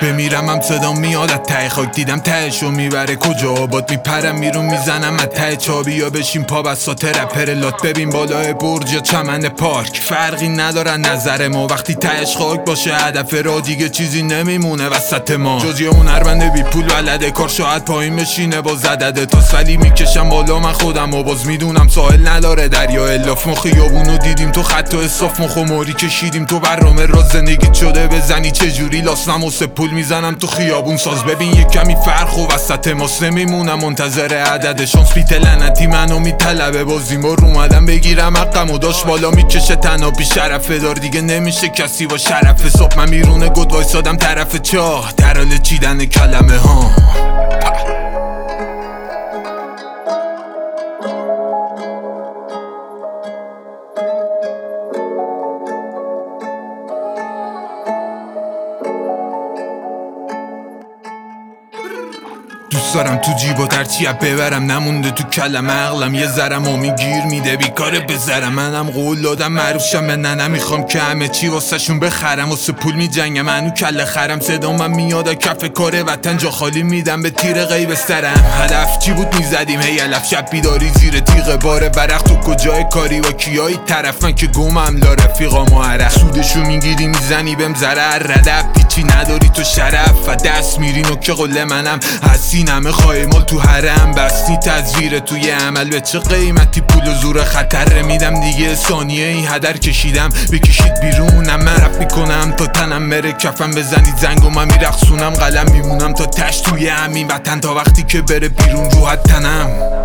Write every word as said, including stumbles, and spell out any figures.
بمیرم هم صدام میاد از ته خاک، دیدم تهشو میبره کجا آباد، میپرم میرون میزنم از ته چابی، یا بشین پا بساط رپر لات، ببین بالای برج یا چمن پارک فرقی ندارن نظر ما، وقتی تهش خاک باشه هدف را دیگه چیزی نمیمونه وسط ما جز یه هنرمند بی پول ولده کار، شاید پایین بشینه با زدده تا سلی میکشم بالا من خودم و باز میدونم ساحل نداره دریا الاف، ما خیابونو دیدیم تو خط و اصاف، ما خماری کشیدیم تو برنامه را زندگی شده بزنی چجوری لاستم و پول میزنم تو خیابون ساز، ببین یه کمی فرق و وسط ماست، نمیمونم منتظر عدد شانس، بیت لعنتی منو میطلبه بازیم بار اومدم بگیرم حقم و داشت بالا میکشه تنها بی شرفه دار، دیگه نمیشه کسی با شرف حساب، من بیرون گود وایسادم طرف چاه در حال چیدن کلمه ها. دوست دارم تو جیبا ترچیب ببرم، نمونده تو کلم عقلم یه ذرم آمی گیر میده بیکاره بذرم، منم قول دادم معروف شم به ننه، میخوام که همه چی واسه شون بخرم، واسه پول میجنگم منو کله خرم، صدا من میاد کف کار وطن جا خالی میدم به تیر غیب سرم، هدف چی بود میزدیم هی علف شب بیداری زیر تیغ باره برق، تو کجای کاری و کیایی طرف، من که گمم لا رفیقام و عرق، سودشو میگیری میزنی بهم ضرر، ردف پیچی نداری تو شرف و دست میری نکه قله منم حسین، همه خواهی تو حرم بستی تزویر توی عمل، به چه قیمتی پول و زور خطر میدم دیگه ثانیه این هدر کشیدم، بکشید بیرونم من رپ میکنم تا تنم مره کفم، بزنید زنگ و من میرقصونم قلم میمونم تا تش توی همین وطن، تا وقتی که بره بیرون روحت تنم.